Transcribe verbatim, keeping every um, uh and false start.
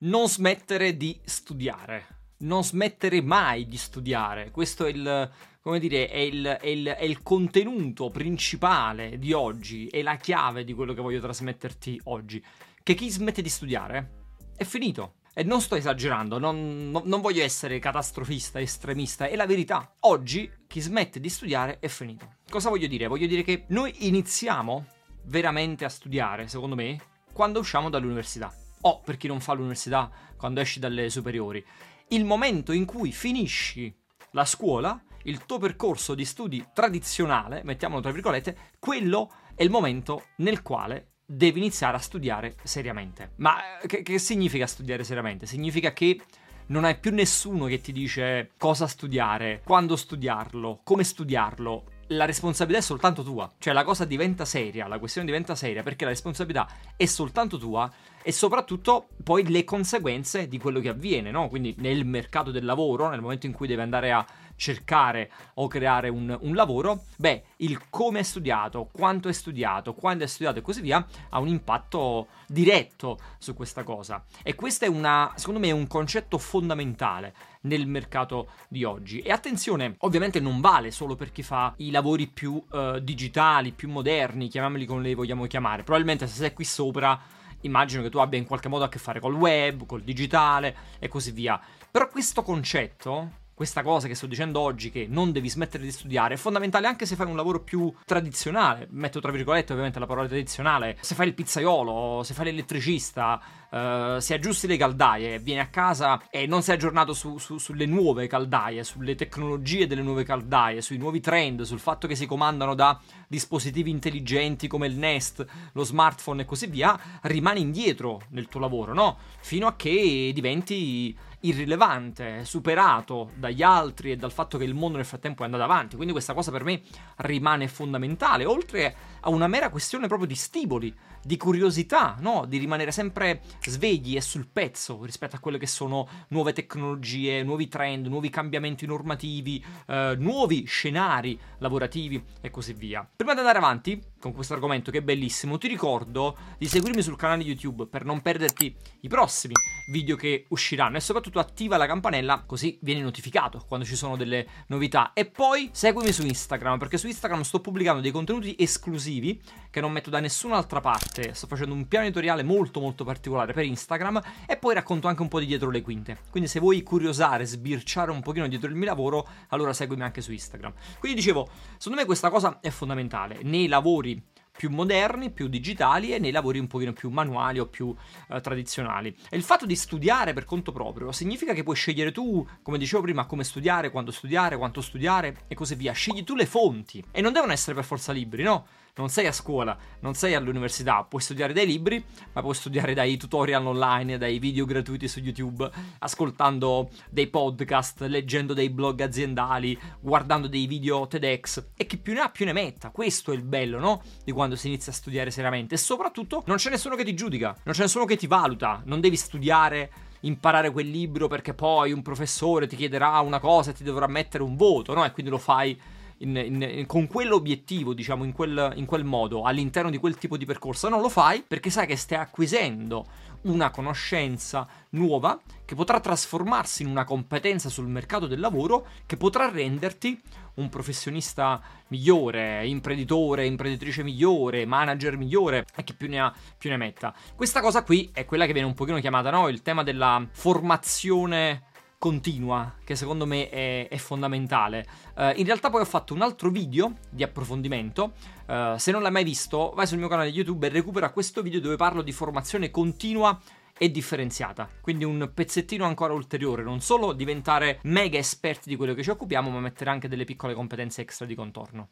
Non smettere di studiare. Non smettere mai di studiare. Questo è il, come dire, è il, è il, è il contenuto principale di oggi, è la chiave di quello che voglio trasmetterti oggi. Che chi smette di studiare è finito. E non sto esagerando, non, non, non voglio essere catastrofista, estremista, è la verità. Oggi chi smette di studiare è finito. Cosa voglio dire? Voglio dire che noi iniziamo veramente a studiare, secondo me, quando usciamo dall'università. O, per chi non fa l'università, quando esci dalle superiori. Il momento in cui finisci la scuola, il tuo percorso di studi tradizionale, mettiamolo tra virgolette, quello è il momento nel quale devi iniziare a studiare seriamente. Ma che, che significa studiare seriamente? Significa che non hai più nessuno che ti dice cosa studiare, quando studiarlo, come studiarlo. La responsabilità è soltanto tua, cioè la cosa diventa seria, la questione diventa seria perché la responsabilità è soltanto tua e soprattutto poi le conseguenze di quello che avviene, no? Quindi nel mercato del lavoro, nel momento in cui devi andare a cercare o creare un, un lavoro, beh, il come è studiato, quanto è studiato, quando è studiato e così via ha un impatto diretto su questa cosa. E questo è una, secondo me, è un concetto fondamentale nel mercato di oggi. E attenzione, ovviamente non vale solo per chi fa i lavori più uh, digitali, più moderni, chiamiamoli come li vogliamo chiamare. Probabilmente se sei qui sopra, immagino che tu abbia in qualche modo a che fare col web, col digitale e così via. Però questo concetto, questa cosa che sto dicendo oggi, che non devi smettere di studiare, è fondamentale anche se fai un lavoro più tradizionale, metto tra virgolette ovviamente la parola tradizionale, se fai il pizzaiolo, se fai l'elettricista, uh, se aggiusti le caldaie, vieni a casa e non sei aggiornato su, su, sulle nuove caldaie, sulle tecnologie delle nuove caldaie, sui nuovi trend, sul fatto che si comandano da dispositivi intelligenti come il Nest, lo smartphone e così via, rimani indietro nel tuo lavoro, no? Fino a che diventi irrilevante, superato dagli altri e dal fatto che il mondo nel frattempo è andato avanti. Quindi questa cosa per me rimane fondamentale, oltre a una mera questione proprio di stimoli, di curiosità, no? Di rimanere sempre svegli e sul pezzo rispetto a quelle che sono nuove tecnologie, nuovi trend, nuovi cambiamenti normativi, eh, nuovi scenari lavorativi e così via. Prima di andare avanti con questo argomento che è bellissimo, ti ricordo di seguirmi sul canale YouTube per non perderti i prossimi video che usciranno e soprattutto attiva la campanella così vieni notificato quando ci sono delle novità. E poi seguimi su Instagram, perché su Instagram sto pubblicando dei contenuti esclusivi che non metto da nessun'altra parte. Sto facendo un piano editoriale molto molto particolare per Instagram e poi racconto anche un po' di dietro le quinte. Quindi se vuoi curiosare, sbirciare un pochino dietro il mio lavoro, allora seguimi anche su Instagram. Quindi dicevo, secondo me questa cosa è fondamentale nei lavori più moderni, più digitali e nei lavori un pochino più manuali o più eh, tradizionali. E il fatto di studiare per conto proprio significa che puoi scegliere tu, come dicevo prima, come studiare, quando studiare, quanto studiare e così via. Scegli tu le fonti e non devono essere per forza libri, no? Non sei a scuola, non sei all'università, puoi studiare dai libri, ma puoi studiare dai tutorial online, dai video gratuiti su YouTube, ascoltando dei podcast, leggendo dei blog aziendali, guardando dei video TEDx e chi più ne ha più ne metta. Questo è il bello, no? Di quando si inizia a studiare seriamente e soprattutto non c'è nessuno che ti giudica, non c'è nessuno che ti valuta, non devi studiare, imparare quel libro perché poi un professore ti chiederà una cosa e ti dovrà mettere un voto, no? E quindi lo fai In, in, in, con quell'obiettivo, diciamo, in quel, in quel modo, all'interno di quel tipo di percorso. Non lo fai perché sai che stai acquisendo una conoscenza nuova che potrà trasformarsi in una competenza sul mercato del lavoro, che potrà renderti un professionista migliore, imprenditore, imprenditrice migliore, manager migliore e che più ne ha più ne metta. Questa cosa qui è quella che viene un pochino chiamata, no? Il tema della formazione continua, che secondo me è, è fondamentale. Uh, in realtà poi ho fatto un altro video di approfondimento, uh, se non l'hai mai visto vai sul mio canale YouTube e recupera questo video dove parlo di formazione continua e differenziata, quindi un pezzettino ancora ulteriore, non solo diventare mega esperti di quello che ci occupiamo, ma mettere anche delle piccole competenze extra di contorno.